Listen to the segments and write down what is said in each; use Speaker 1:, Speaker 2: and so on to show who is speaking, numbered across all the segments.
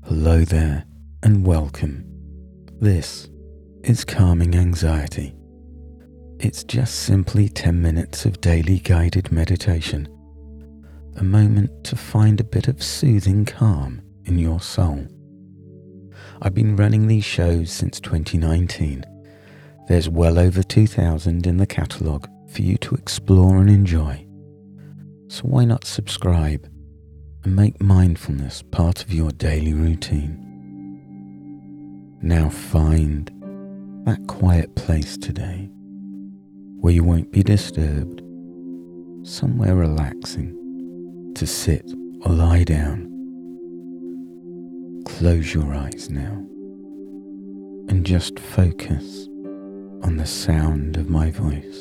Speaker 1: Hello there and welcome. This is Calming Anxiety. It's just simply 10 minutes of daily guided meditation, a moment to find a bit of soothing calm in your soul. I've been running these shows since 2019. There's well over 2,000 in the catalogue for you to explore and enjoy. So why not subscribe and make mindfulness part of your daily routine? Now find that quiet place today where you won't be disturbed, somewhere relaxing to sit or lie down. Close your eyes now and just focus on the sound of my voice.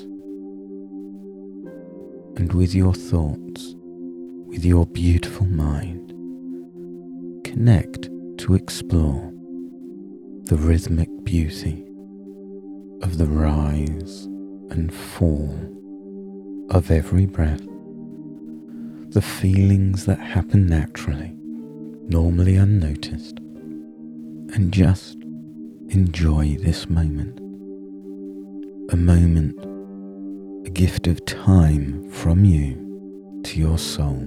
Speaker 1: And with your thoughts, with your beautiful mind, connect to explore the rhythmic beauty of the rise and fall of every breath, the feelings that happen naturally, normally unnoticed, and just enjoy this moment. A moment, a gift of time from you to your soul,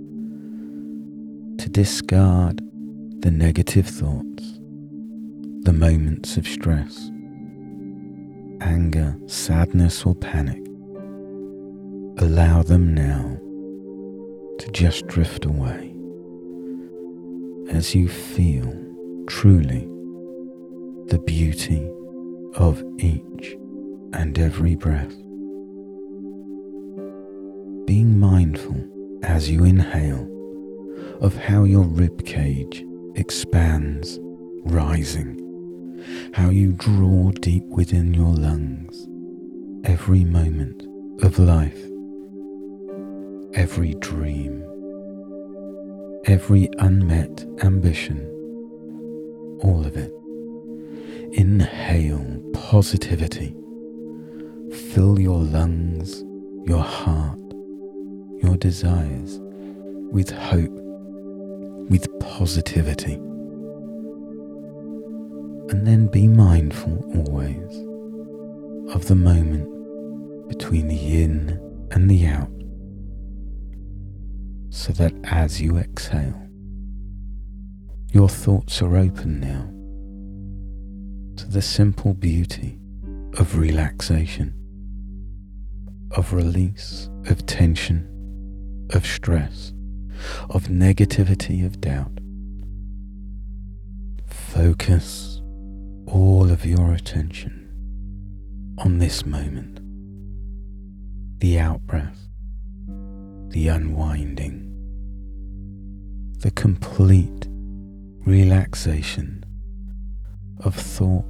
Speaker 1: to discard the negative thoughts, the moments of stress, anger, sadness or panic. Allow them now to just drift away as you feel truly the beauty of each and every breath. Being mindful as you inhale of how your rib cage expands, rising, how you draw deep within your lungs every moment of life, every dream, every unmet ambition, all of it. Inhale positivity. Fill your lungs, your heart, your desires with hope, with positivity. And then be mindful always of the moment between the in and the out, so that as you exhale, your thoughts are open now to the simple beauty of relaxation, of release of tension, of stress, of negativity, of doubt. Focus all of your attention on this moment, the out-breath, the unwinding, the complete relaxation of thought,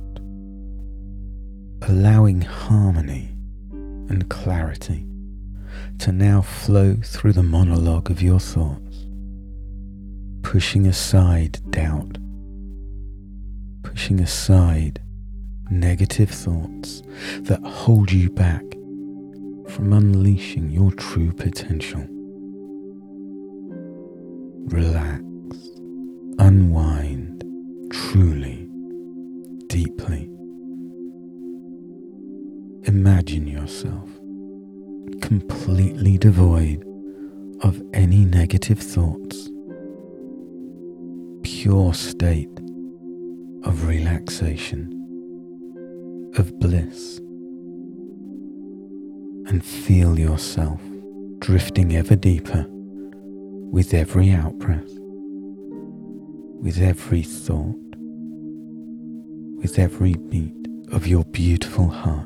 Speaker 1: allowing harmony and clarity to now flow through the monologue of your thoughts, pushing aside doubt, pushing aside negative thoughts that hold you back from unleashing your true potential. Relax, unwind truly, deeply. Imagine yourself completely devoid of any negative thoughts, pure state of relaxation, of bliss, and feel yourself drifting ever deeper with every out-breath, with every thought, with every beat of your beautiful heart.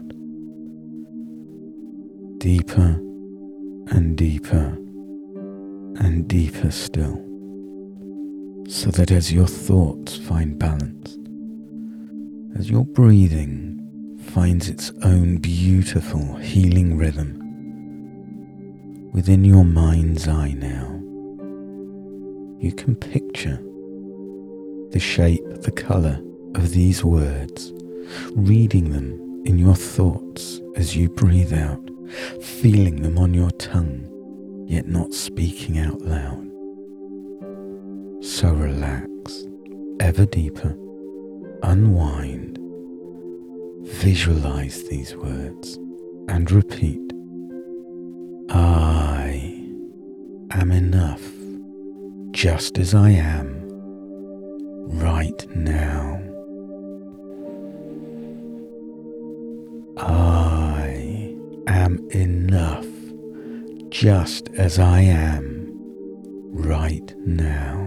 Speaker 1: Deeper and deeper and deeper still, so that as your thoughts find balance, as your breathing finds its own beautiful healing rhythm, within your mind's eye now, you can picture the shape, the colour of these words, reading them in your thoughts as you breathe out, feeling them on your tongue, yet not speaking out loud. So relaxed ever deeper, unwind, visualize these words and repeat. I am enough just as I am right now. I am enough just as I am right now.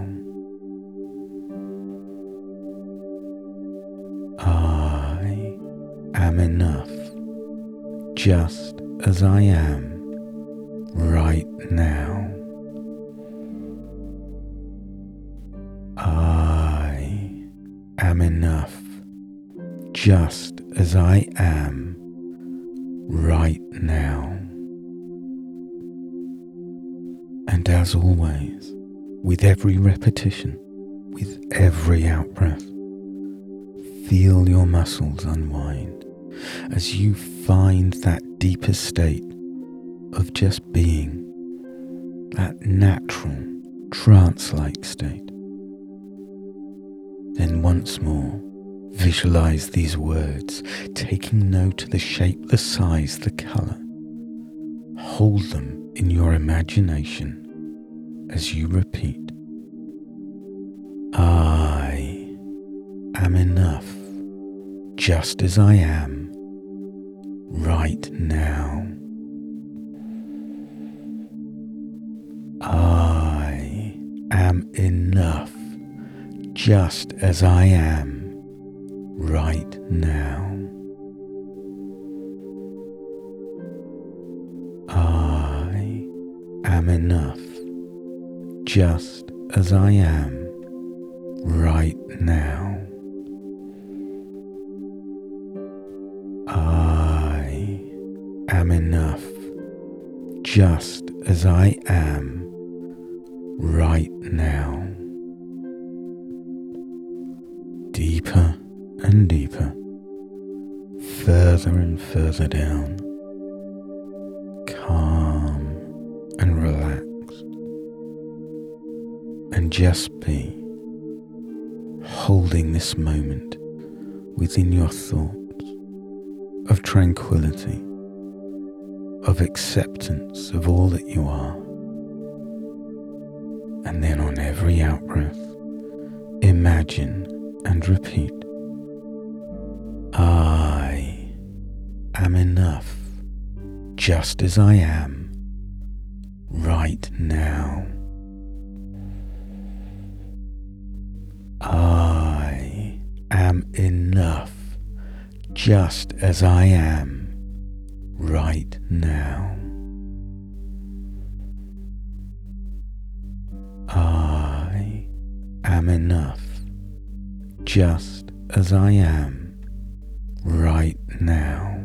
Speaker 1: I am enough just as I am right now. I am enough just as I am right now. And as always, with every repetition, with every out-breath, feel your muscles unwind as you find that deeper state of just being, that natural, trance-like state. Then once more, visualize these words, taking note of the shape, the size, the colour. Hold them in your imagination as you repeat. I am enough just as I am right now. I am enough just as I am right now. I am enough just as I am right now. I am enough just as I am right now. Deeper and deeper, further and further down, calm and relaxed, and just be holding this moment within your thoughts of tranquility, of acceptance of all that you are. And then on every out-breath, imagine and repeat, I am enough just as I am right now. I am enough just as I am right now. I am enough just as I am right now.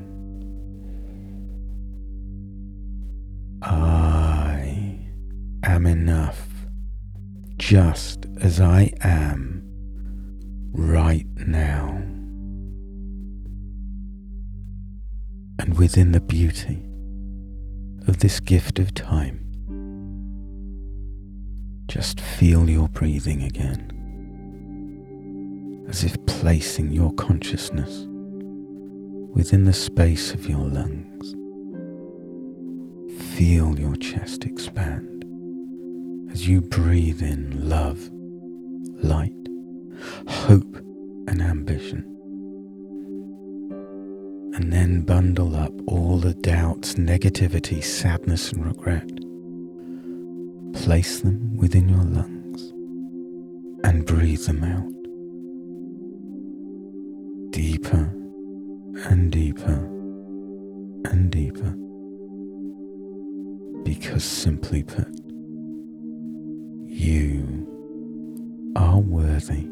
Speaker 1: I am enough just as I am right now. And within the beauty of this gift of time, just feel your breathing again, as if placing your consciousness within the space of your lungs. Feel your chest expand as you breathe in love, light, hope and ambition. And then bundle up all the doubts, negativity, sadness and regret. Place them within your lungs and breathe them out. Deeper and deeper and deeper. Because simply put, you are worthy.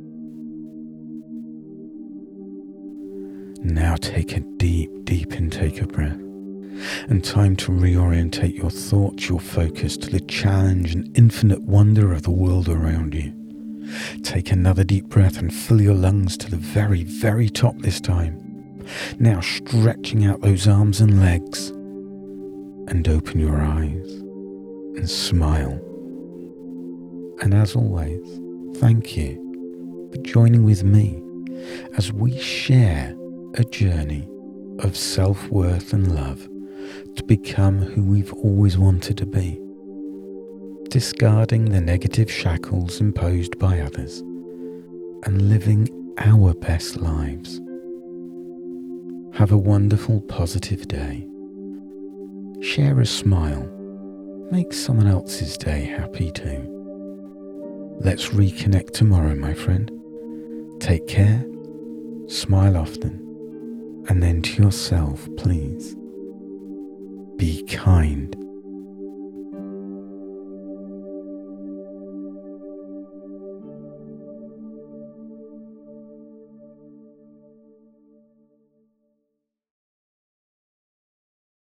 Speaker 1: Now take a deep, deep intake of breath, and time to reorientate your thoughts, your focus to the challenge and infinite wonder of the world around you. Take another deep breath and fill your lungs to the very, very top this time. Now stretching out those arms and legs, and open your eyes and smile. And as always, thank you for joining with me as we share a journey of self-worth and love to become who we've always wanted to be, discarding the negative shackles imposed by others and living our best lives. Have a wonderful, positive day. Share a smile. Make someone else's day happy too. Let's reconnect tomorrow, my friend. Take care, smile often, and then to yourself, please. Be kind